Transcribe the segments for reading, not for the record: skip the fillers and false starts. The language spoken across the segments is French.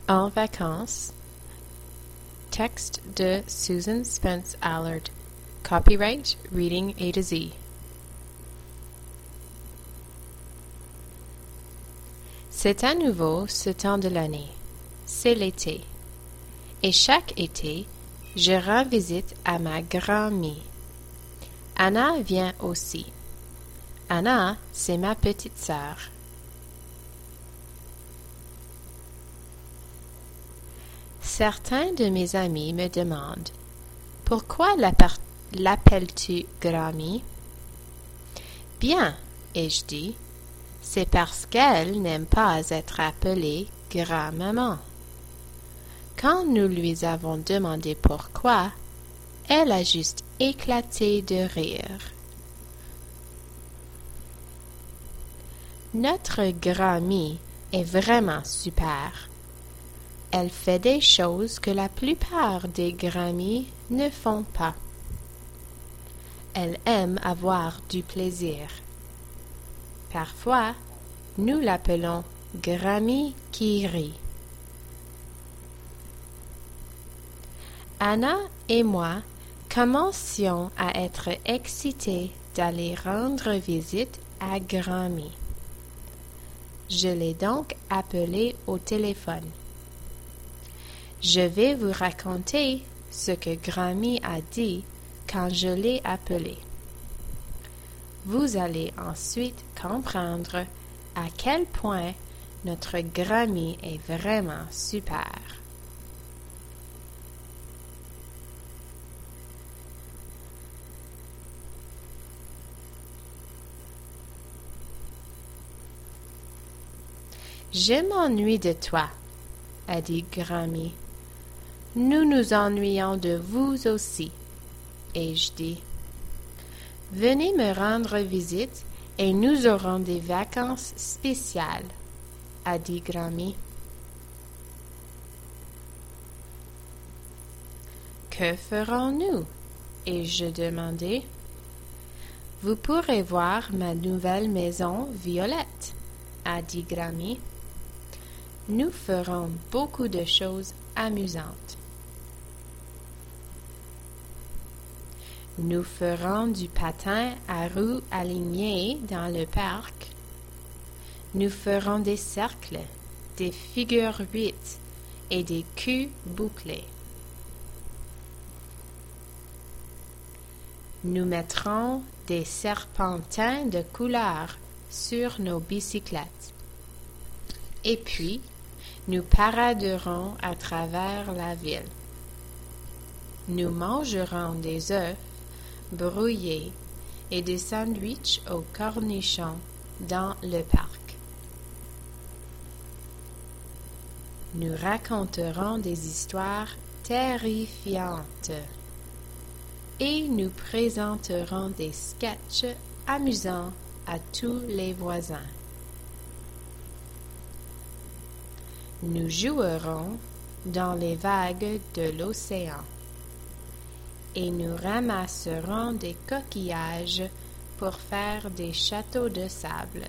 En vacances. Texte de Susan Spence Allard. Copyright Reading A to Z. C'est à nouveau ce temps de l'année. C'est l'été. Et chaque été, je rends visite à ma grand-mie. Anna vient aussi. Anna, c'est ma petite sœur. Certains de mes amis me demandent « Pourquoi l'appelles-tu grand-mie » ? Bien, ai-je dit, c'est parce qu'elle n'aime pas être appelée grand-maman. Quand nous lui avons demandé pourquoi, elle a juste éclaté de rire. Notre grand-mie est vraiment super. Elle fait des choses que la plupart des grands-mères ne font pas. Elle aime avoir du plaisir. Parfois, nous l'appelons grand-mère qui rit. Anna et moi commencions à être excités d'aller rendre visite à grand-mère. Je l'ai donc appelée au téléphone. Je vais vous raconter ce que grand-mère a dit quand je l'ai appelée. Vous allez ensuite comprendre à quel point notre grand-mère est vraiment super. Je m'ennuie de toi, a dit grand-mère. Nous nous ennuyons de vous aussi, ai-je dit. Venez me rendre visite et nous aurons des vacances spéciales, a dit grand-mère. Que ferons-nous? Ai-je demandé. Vous pourrez voir ma nouvelle maison violette, a dit grand-mère. Nous ferons beaucoup de choses amusantes. Nous ferons du patin à roues alignées dans le parc. Nous ferons des cercles, des figures 8 et des culs bouclés. Nous mettrons des serpentins de couleur sur nos bicyclettes. Et puis, nous paraderons à travers la ville. Nous mangerons des œufs brouillés et des sandwichs aux cornichons dans le parc. Nous raconterons des histoires terrifiantes et nous présenterons des sketchs amusants à tous les voisins. Nous jouerons dans les vagues de l'océan et nous ramasserons des coquillages pour faire des châteaux de sable.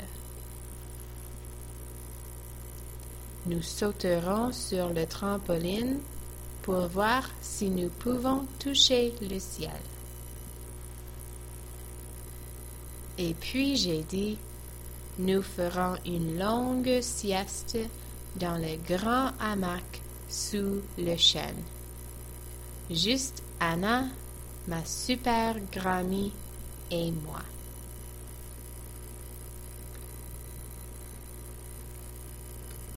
Nous sauterons sur le trampoline pour voir si nous pouvons toucher le ciel. Et puis j'ai dit, nous ferons une longue sieste dans le grand hamac sous le chêne. Juste Anna, ma super grand-mère et moi.